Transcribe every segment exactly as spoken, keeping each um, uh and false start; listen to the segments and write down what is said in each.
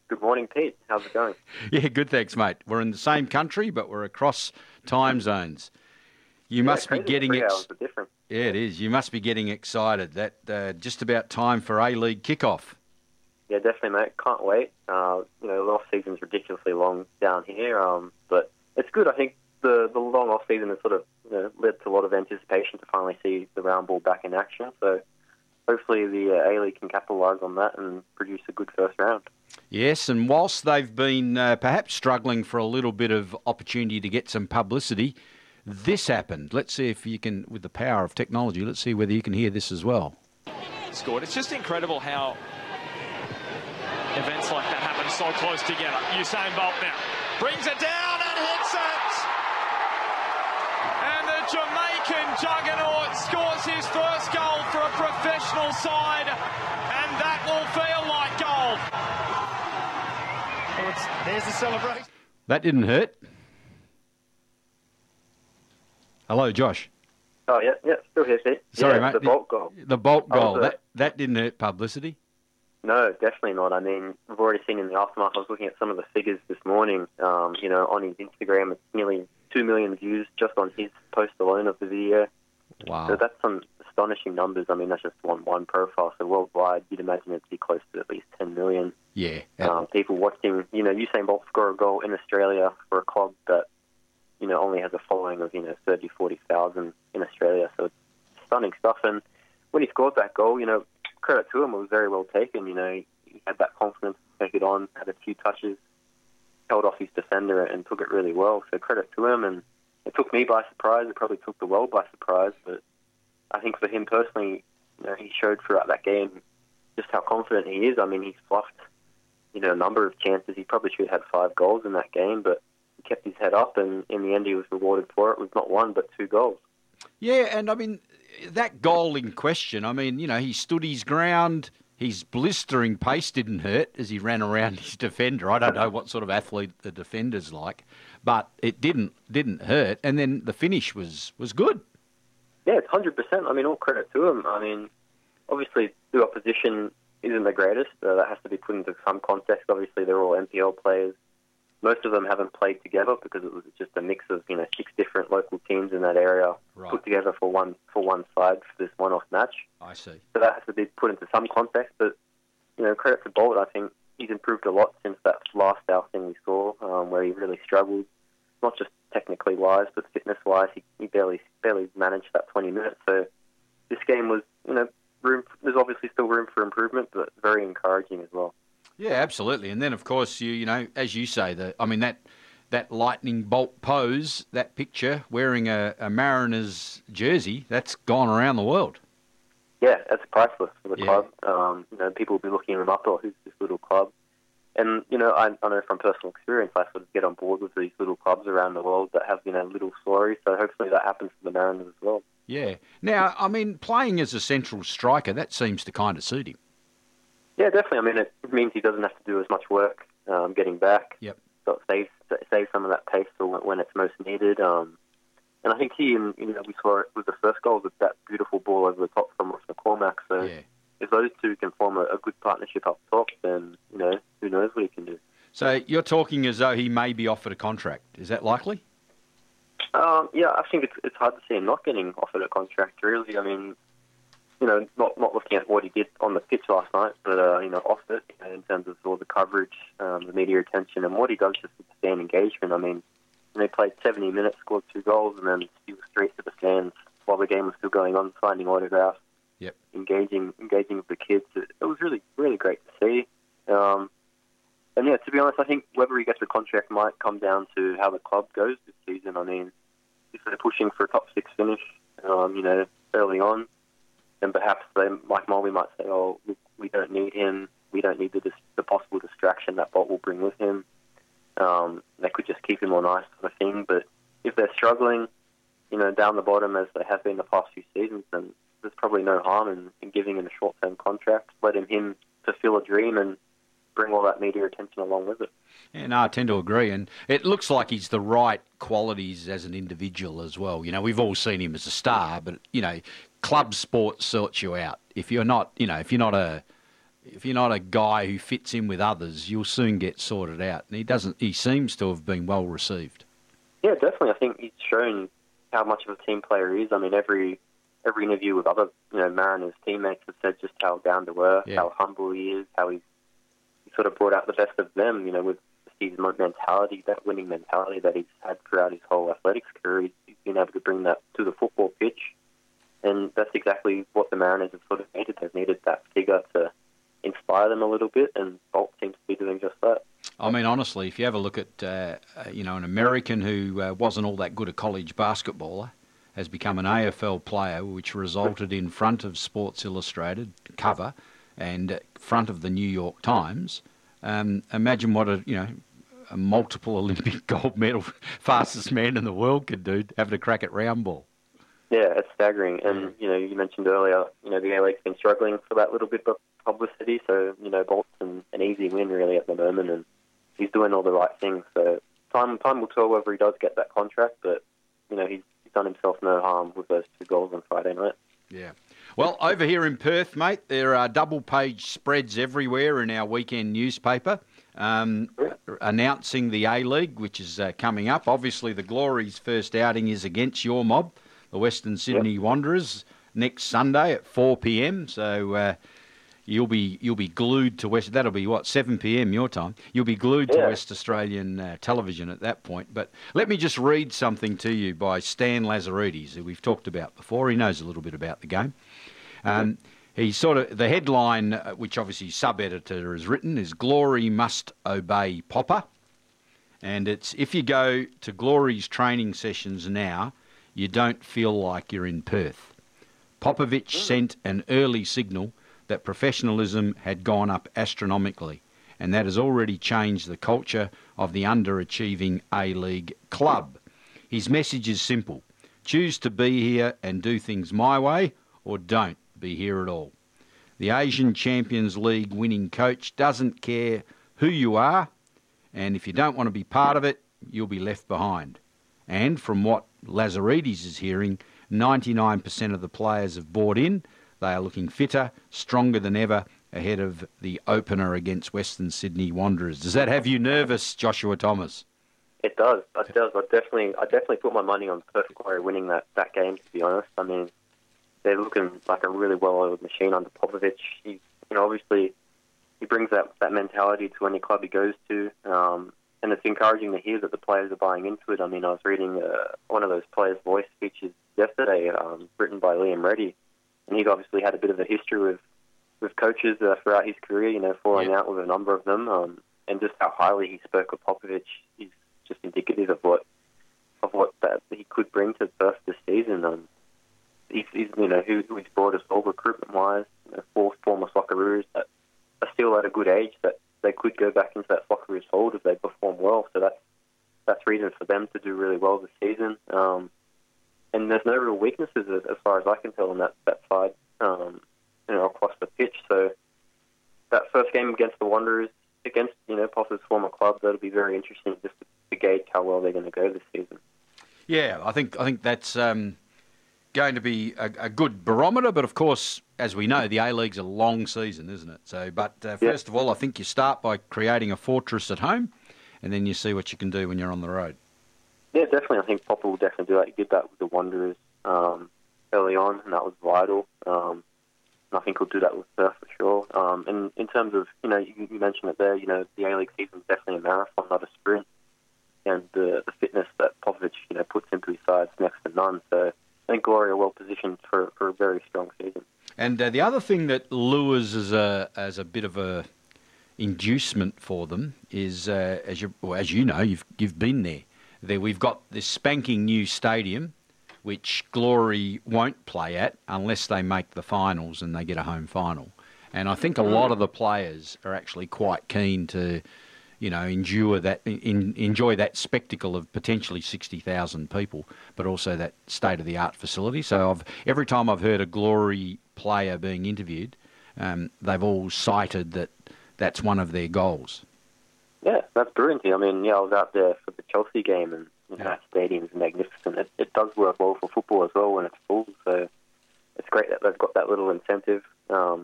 Good morning, Pete. How's it going? Yeah, good, thanks, mate. We're in the same country, but we're across time zones. You Yeah, must be crazy. getting Three ex- hours are different. yeah, it is. You must be getting excited. That uh, just about time for A-League kickoff. Yeah, definitely, mate. Can't wait. Uh, you know, the off season's ridiculously long down here, um, but it's good. I think the the long off season has sort of you know, led to a lot of anticipation to finally see the round ball back in action. So hopefully the uh, A-League can capitalise on that and produce a good first round. Yes, and whilst they've been uh, perhaps struggling for a little bit of opportunity to get some publicity, this happened. Let's see if you can, with the power of technology, let's see whether you can hear this as well. Scored. It's just incredible how events like that happen so close together. Usain Bolt now brings it down and hits it. And the Jamaican juggernaut scores his first goal for a professional side, and that will feel like gold. Well, it's, there's the celebration. That didn't hurt. Hello, Josh. Oh, yeah, yeah, still here, Pete. Sorry, yeah, mate. the Bolt goal. The Bolt I was, goal. uh, That that didn't hurt publicity. No, definitely not. I mean, we've already seen in the aftermath. I was looking at some of the figures this morning. Um, you know, on his Instagram, it's nearly two million views just on his post alone of the video. Wow. So that's some astonishing numbers. I mean, that's just one one profile. So worldwide, you'd imagine it'd be close to at least ten million. Yeah. Um, people watching, you know, Usain Bolt score a goal in Australia for a club that, you know, only has a following of, you know, thirty, forty thousand in Australia. So it's stunning stuff. And when he scored that goal, you know, credit to him, it was very well taken. You know, he had that confidence to take it on, had a few touches, held off his defender and took it really well. So credit to him. And it took me by surprise. It probably took the world by surprise. But I think for him personally, you know, he showed throughout that game just how confident he is. I mean, he's fluffed, you know, a number of chances. He probably should have had five goals in that game, but he kept his head up, and in the end he was rewarded for it with not one but two goals. Yeah, and I mean, that goal in question, I mean, you know, he stood his ground. His blistering pace didn't hurt as he ran around his defender. I don't know what sort of athlete the defender's like, but it didn't didn't hurt. And then the finish was, was good. Yeah, it's one hundred percent. I mean, all credit to him. I mean, obviously the opposition isn't the greatest. Uh, that has to be put into some context. Obviously, they're all N P L players. Most of them haven't played together because it was just a mix of, you know, six different local teams in that area Right. put together for one for one side for this one-off match. I see. So that has to be put into some context. But, you know, credit to Bolt. I think he's improved a lot since that last outing we saw, um, where he really struggled, not just technically wise, but fitness wise. He, he barely barely managed that twenty minutes. So this game was, you know, room. There's obviously still room for improvement, but very encouraging as well. Yeah, absolutely. And then, of course, you you know, as you say, the I mean, that that lightning bolt pose, that picture wearing a, a Mariners jersey, that's gone around the world. Yeah, that's priceless for the Yeah. club. Um, you know, people will be looking him up, oh, who's this little club? And, you know, I, I know from personal experience, I sort of get on board with these little clubs around the world that have, you know, little stories. So hopefully that happens for the Mariners as well. Yeah. Now, I mean, playing as a central striker, that seems to kind of suit him. Yeah, definitely. I mean, it means he doesn't have to do as much work um, getting back. Yep. So it saves, saves some of that pace for when it's most needed. Um, and I think he, and you know, we saw it with the first goal with that beautiful ball over the top from Ross McCormack. So Yeah. if those two can form a, a good partnership up top, then, you know, who knows what he can do. So you're talking as though he may be offered a contract. Is that likely? Um, yeah, I think it's it's hard to see him not getting offered a contract, really. I mean, you know, not not looking at what he did on the pitch last night, but, uh, you know, off it, you know, in terms of all the coverage, um, the media attention, and what he does just with the fan engagement. I mean, when he played seventy minutes, scored two goals, and then he was straight to the stands while the game was still going on, signing autographs, Yep. engaging engaging with the kids. It, it was really, really great to see. Um, and, yeah, to be honest, I think whether he gets a contract might come down to how the club goes this season. I mean, if they're pushing for a top six finish, um, you know, early on, then perhaps they, Mike Molly might say, oh, look, we don't need him. We don't need the, dis- the possible distraction that Bolt will bring with him. Um, they could just keep him on ice sort of thing. But if they're struggling, you know, down the bottom as they have been the past few seasons, then there's probably no harm in, in giving him a short-term contract, letting him fulfill a dream and bring all that media attention along with it. Yeah, no, I tend to agree. And it looks like he's the right qualities as an individual as well. You know, we've all seen him as a star, but, you know, club sports sorts you out. If you're not, you know, if you're not a if you're not a guy who fits in with others, you'll soon get sorted out. And he doesn't. He seems to have been well received. Yeah, definitely. I think he's shown how much of a team player he is. I mean, every every interview with other you know Mariners teammates have said just how down to earth, Yeah. how humble he is, how he's he sort of brought out the best of them. You know, with his mentality, that winning mentality that he's had throughout his whole athletics career, he's, he's been able to bring that to the football pitch, and that's exactly what the Mariners have sort of needed. They've needed that figure to inspire them a little bit, and Bolt seems to be doing just that. I mean, honestly, if you have a look at, uh, uh, you know, an American who uh, wasn't all that good a college basketballer has become an A F L player, which resulted in front of Sports Illustrated cover and uh, front of the New York Times. Um, imagine what a, you know, a multiple Olympic gold medal fastest man in the world could do, having a crack at round ball. Yeah, it's staggering. And, you know, you mentioned earlier, you know, the A-League's been struggling for that little bit of publicity, so, you know, Bolt's an, an easy win, really, at the moment, and he's doing all the right things. So time time will tell whether he does get that contract, but, you know, he's, he's done himself no harm with those two goals on Friday night. Yeah. Well, over here in Perth, mate, there are double-page spreads everywhere in our weekend newspaper um, Yeah. announcing the A-League, which is uh, coming up. Obviously, the Glory's first outing is against your mob, the Western Sydney Yep. Wanderers, next Sunday at four p.m. So uh, you'll be you'll be glued to West. That'll be what seven p.m. your time. You'll be glued Yeah. to West Australian uh, television at that point. But let me just read something to you by Stan Lazaridis, who we've talked about before. He knows a little bit about the game. Um, he sort of the headline, uh, which obviously sub-editor has written, is "Glory must obey Popper," and it's if you go to Glory's training sessions now, you don't feel like you're in Perth. Popovich sent an early signal that professionalism had gone up astronomically, and that has already changed the culture of the underachieving A-League club. His message is simple: choose to be here and do things my way, or don't be here at all. The Asian Champions League winning coach doesn't care who you are, and if you don't want to be part of it, you'll be left behind. And from what Lazaridis is hearing, ninety-nine percent of the players have bought in. They are looking fitter, stronger than ever ahead of the opener against Western Sydney Wanderers. Does that have you nervous, Joshua Thomas? It does. It does. I definitely, I definitely put my money on Perth Glory winning that, that game, to be honest. I mean, they're looking like a really well-oiled machine under Popovich. He, you know, obviously, he brings that, that mentality to any club he goes to, um, and it's encouraging to hear that the players are buying into it. I mean, I was reading uh, one of those players' voice speeches yesterday, um, written by Liam Reddy, and he'd obviously had a bit of a history with, with coaches uh, throughout his career, you know, falling Yeah. out with a number of them, um, and just how highly he spoke of Popovich is just indicative of what of what that he could bring to Perth this season. Um, he's, he's, you know, who, who he's brought us all recruitment-wise, you know, four former Socceroos that are still at a good age that they could go back into that Socceroos fold if they perform well. So that's that's reason for them to do really well this season. Um, and there's no real weaknesses as, as far as I can tell on that that side, um, you know, across the pitch. So that first game against the Wanderers, against you know Popper's former club, that'll be very interesting just to, to gauge how well they're going to go this season. Yeah, I think I think that's um, going to be a, a good barometer. But of course, as we know, the A-League's a long season, isn't it? So, but uh, Yeah. first of all, I think you start by creating a fortress at home, and then you see what you can do when you're on the road. Yeah, definitely. I think Popper will definitely do that. He did that with the Wanderers um, early on, and that was vital. Um, and I think he'll do that with Perth for sure. Um, and in terms of, you know, you, you mentioned it there, you know, the A-League season is definitely a marathon, not a sprint. And the, the fitness that Popovich, you know, puts into his side is next to none. So I think Glory are well positioned for, for a very strong season. And uh, the other thing that lures as a as a bit of a inducement for them is, uh, as you well, as you know, you've you've been there. There we've got this spanking new stadium, which Glory won't play at unless they make the finals and they get a home final. And I think a lot of the players are actually quite keen to, you know, endure that, in, enjoy that spectacle of potentially sixty thousand people, but also that state-of-the-art facility. So I've, every time I've heard a Glory player being interviewed, um, they've all cited that that's one of their goals. Yeah, that's brilliant. I mean, yeah, I was out there for the Chelsea game, and you know, Yeah. that stadium's magnificent. It, it does work well for football as well when it's full, so it's great that they've got that little incentive. Um,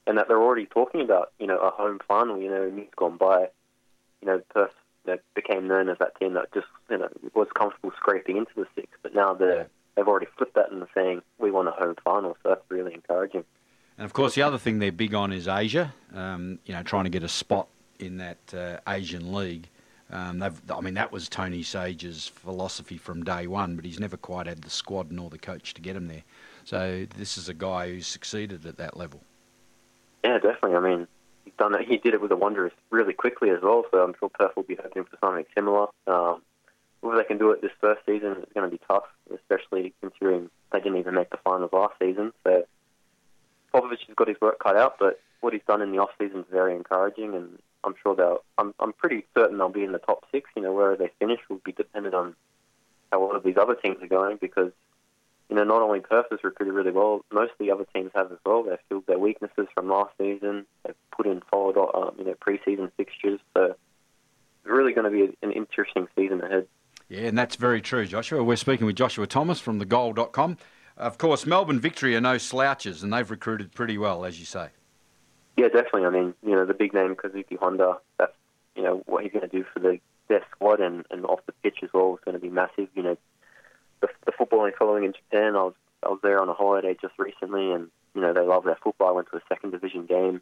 and that they're already talking about, you know, a home final. You know, in years gone by, you know, Perth, you know, became known as that team that just, you know, was comfortable scraping into the six, but now they're, they've already flipped that and are saying we want a home final, so that's really encouraging. And of course, the other thing they're big on is Asia. Um, you know, trying to get a spot in that uh, Asian League. Um, they've, I mean, that was Tony Sage's philosophy from day one, but he's never quite had the squad nor the coach to get him there. So this is a guy who's succeeded at that level. Yeah, definitely. I mean, he's done it. He did it with the Wanderers really quickly as well. So I'm sure Perth will be hoping for something similar. Um, whether they can do it this first season is going to be tough, especially considering they didn't even make the finals last season. So Popovich has got his work cut out, but what he's done in the off season is very encouraging, and I'm sure they'll. I'm I'm pretty certain they'll be in the top six. You know, where they finish will be dependent on how a lot of these other teams are going, because you know not only Perth has recruited really well, most of the other teams have as well. They've filled their weaknesses from last season. They've put in solid, um, you know, pre-season fixtures. So it's really going to be an interesting season ahead. Yeah, and that's very true, Joshua. We're speaking with Joshua Thomas from the goal dot com. Of course, Melbourne Victory are no slouches, and they've recruited pretty well, as you say. Yeah, definitely. I mean, you know, the big name, Kazuki Honda, that's, you know, what he's going to do for the their squad and, and off the pitch as well is going to be massive. You know, the, the footballing following in Japan, I was I was there on a holiday just recently, and, you know, they love their football. I went to a second division game,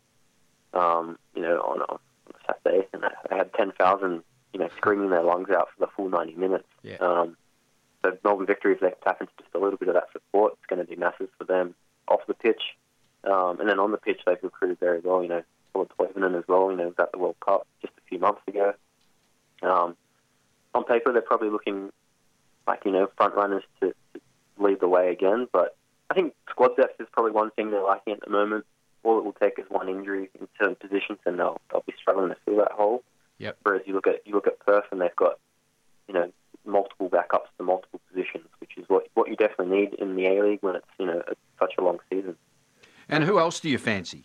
um, you know, on a, on a Saturday, and they had ten thousand, you know, screaming their lungs out for the full ninety minutes. Yeah. Um, so Melbourne Victory, if they tap into just a little bit of that support, it's going to be massive for them off the pitch. Um, and then on the pitch, they've recruited very well. You know, Paul Toivonen as well. You know, was at the World Cup just a few months ago. Um, on paper, they're probably looking like, you know, front runners to, to lead the way again. But I think squad depth is probably one thing they're lacking at the moment. All it will take is one injury in certain positions, and they'll they'll be struggling to fill that hole. Yep. Whereas you look at you look at Perth, and they've got, you know, multiple backups to multiple positions, which is what what you definitely need in the A League when it's, you know, a, such a long season. And who else do you fancy?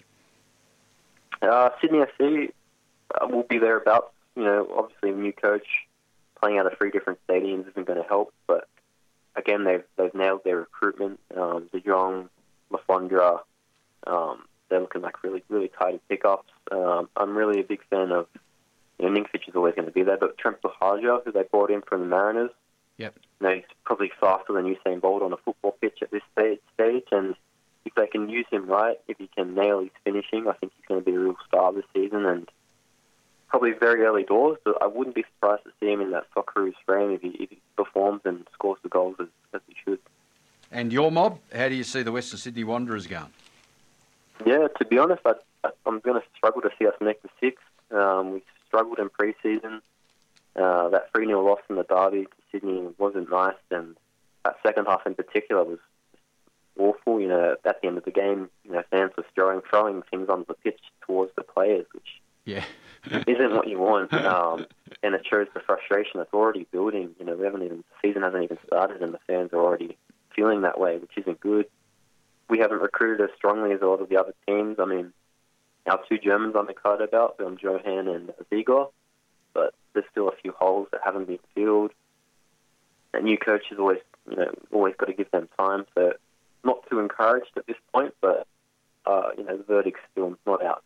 Uh, Sydney F C uh, will be thereabouts. You know, obviously a new coach playing out of three different stadiums isn't going to help, but again, they've they've nailed their recruitment. Um, De Jong, Lafondra, um, they're looking like really really tidy pickups. Um, I'm really a big fan of. You know, Ninkfitch is always going to be there, but Trent Buhaja, who they brought in from the Mariners, Yep. you know, he's probably faster than Usain Bolt on a football pitch at this stage, stage, and if they can use him right, if he can nail his finishing, I think he's going to be a real star this season, and probably very early doors, but I wouldn't be surprised to see him in that Socceroos frame if he, if he performs and scores the goals as, as he should. And your mob, how do you see the Western Sydney Wanderers going? Yeah, to be honest, I, I, I'm going to struggle to see us make the six. Um, we struggled in pre-season. Uh, that three nil loss in the derby to Sydney wasn't nice, and that second half in particular was awful. You know, at the end of the game, you know, fans were throwing, throwing things onto the pitch towards the players, which yeah. isn't what you want. Um, and it shows the frustration that's already building. You know, we haven't even, the season hasn't even started, and the fans are already feeling that way, which isn't good. We haven't recruited as strongly as a lot of the other teams. I mean, our two Germans I'm excited about, um, Johan and Ziegler, but there's still a few holes that haven't been filled. A new coach is always, you know, always got to give them time. So, not too encouraged at this point, but uh, you know, the verdict's still not out.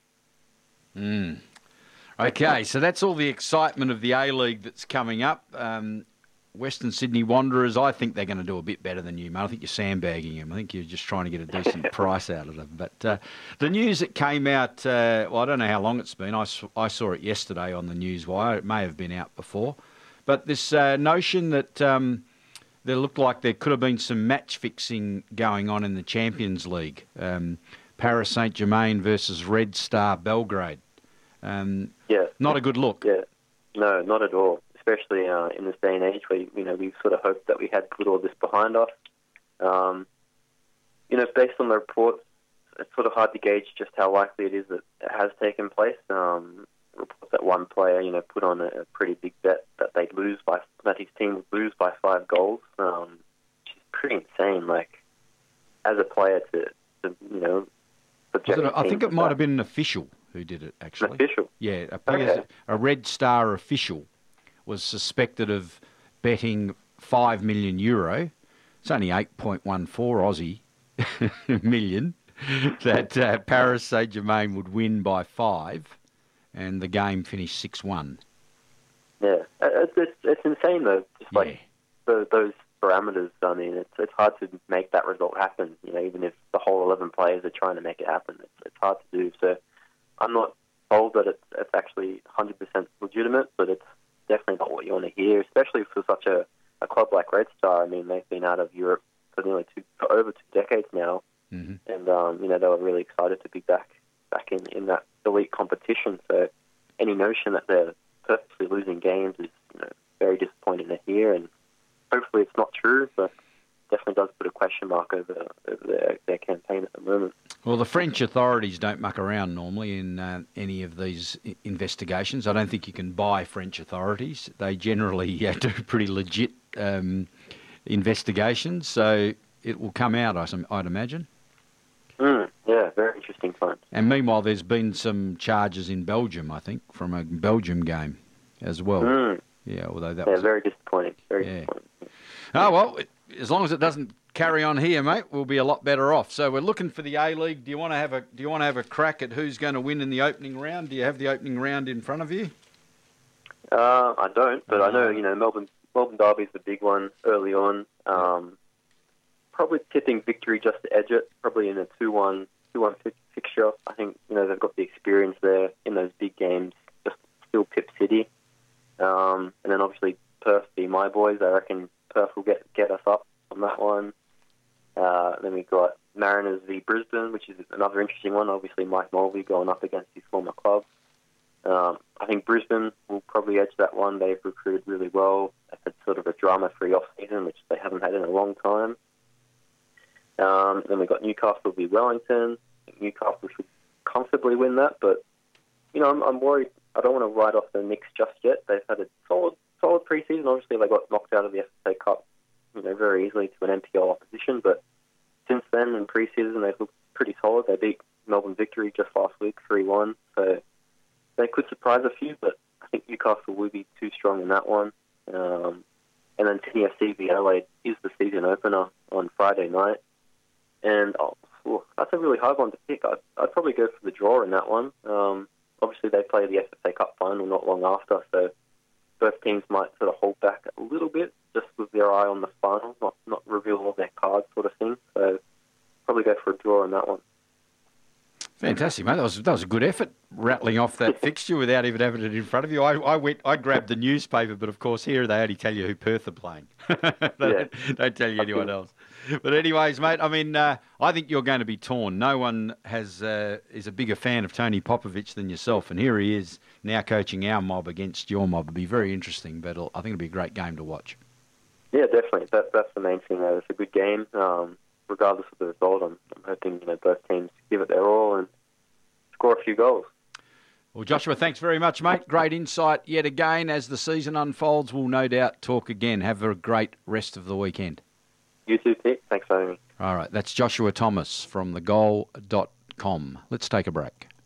Mm. Okay, so that's all the excitement of the A-League that's coming up. Um, Western Sydney Wanderers, I think they're going to do a bit better than you, mate. I think you're sandbagging them. I think you're just trying to get a decent price out of them. But uh, the news that came out, uh, well, I don't know how long it's been. I, I saw it yesterday on the Newswire. It may have been out before. But this uh, notion that um, there looked like there could have been some match fixing going on in the Champions League. Um, Paris Saint-Germain versus Red Star Belgrade. Um, yeah. Not a good look. Yeah. No, not at all. Especially uh, in this day and age where, you know, we sort of hoped that we had put all this behind us. Um, you know, based on the reports, it's sort of hard to gauge just how likely it is that it has taken place. Um, reports that one player, you know, put on a, a pretty big bet that they'd lose by, that his team would lose by five goals, um, which is pretty insane. Like, as a player to, to you know, subject it, I think it might that. have been an official who did it, actually. An official? Yeah, a, player, Okay. a Red Star official was suspected of betting five million euro. It's only eight point one four Aussie million. that uh, Paris Saint-Germain would win by five and the game finished six one. Yeah, it's, it's, it's insane though. Just like Yeah. the, those parameters. I mean, it's it's hard to make that result happen. You know, even if the whole eleven players are trying to make it happen, it's, it's hard to do. So I'm not told that it's, it's actually one hundred percent legitimate, but it's definitely not what you want to hear, especially for such a, a club like Red Star. I mean, they've been out of Europe for nearly two, for over two decades now, Mm-hmm. and um, you know they were really excited to be back back in, in that elite competition. So any notion that they're purposely losing games is, you know, very disappointing to hear, and hopefully it's not true, but definitely does put a question mark over, over their, their campaign at the moment. Well, the French authorities don't muck around normally in uh, any of these I- investigations. I don't think you can buy French authorities. They generally uh, do pretty legit um, investigations, so it will come out, I s- I'd imagine. Mm, yeah, very interesting time. And meanwhile, there's been some charges in Belgium, I think, from a Belgium game as well. Mm, Yeah, although that yeah, was... very disappointing. Very Yeah. disappointing. Oh, well, it- as long as it doesn't carry on here, mate, we'll be a lot better off. So we're looking for the A-League. Do you want to have a Do you want to have a crack at who's going to win in the opening round? Do you have the opening round in front of you? Uh, I don't, but I know, Uh, you know, Melbourne Melbourne Derby's the big one early on. Um, probably tipping Victory just to edge it, probably in a two one two one fixture. I think, you know, they've got the experience there in those big games, just still Pip City. Um, and then obviously Perth be my boys. I reckon Perth will get get us up on that one. Uh, then we've got Mariners v Brisbane, which is another interesting one. Obviously Mike Mulvey going up against his former club. Um, I think Brisbane will probably edge that one. They've recruited really well. They've had sort of a drama-free off-season, which they haven't had in a long time. Um, then we've got Newcastle v Wellington. I think Newcastle should comfortably win that, but, you know, I'm, I'm worried. I don't want to write off the Knicks just yet. They've had a solid, solid pre-season. Obviously, they got knocked out of the F A Cup, you know, very easily to an N P L opposition, but since then in pre-season they've looked pretty solid. They beat Melbourne Victory just last week, three one, so they could surprise a few, but I think Newcastle will be too strong in that one. Um, and then Sydney F C v Adelaide is the season opener on Friday night, and oh, oh, that's a really hard one to pick. I'd, I'd probably go for the draw in that one. Um, obviously, they play the F A Cup final not long after, so both teams might sort of hold back a little bit, just with their eye on the final, not not reveal all their cards, sort of thing. So probably go for a draw in that one. Fantastic, mate. That was that was a good effort, rattling off that fixture without even having it in front of you. I, I went, I grabbed the newspaper, but of course here they only tell you who Perth are playing. they Yeah. don't, don't tell you anyone else. But anyways, mate, I mean, uh, I think you're going to be torn. No one has uh, is a bigger fan of Tony Popovich than yourself, and here he is now coaching our mob against your mob. It'll be very interesting, but it'll, I think it'll be a great game to watch. Yeah, definitely. That, that's the main thing, though. It's a good game. Um, regardless of the result, I'm, I'm hoping, you know, both teams give it their all and score a few goals. Well, Joshua, thanks very much, mate. Great insight yet again. As the season unfolds, we'll no doubt talk again. Have a great rest of the weekend. You too, Pete. Thanks for having me. All right, that's Joshua Thomas from the goal dot com. Let's take a break.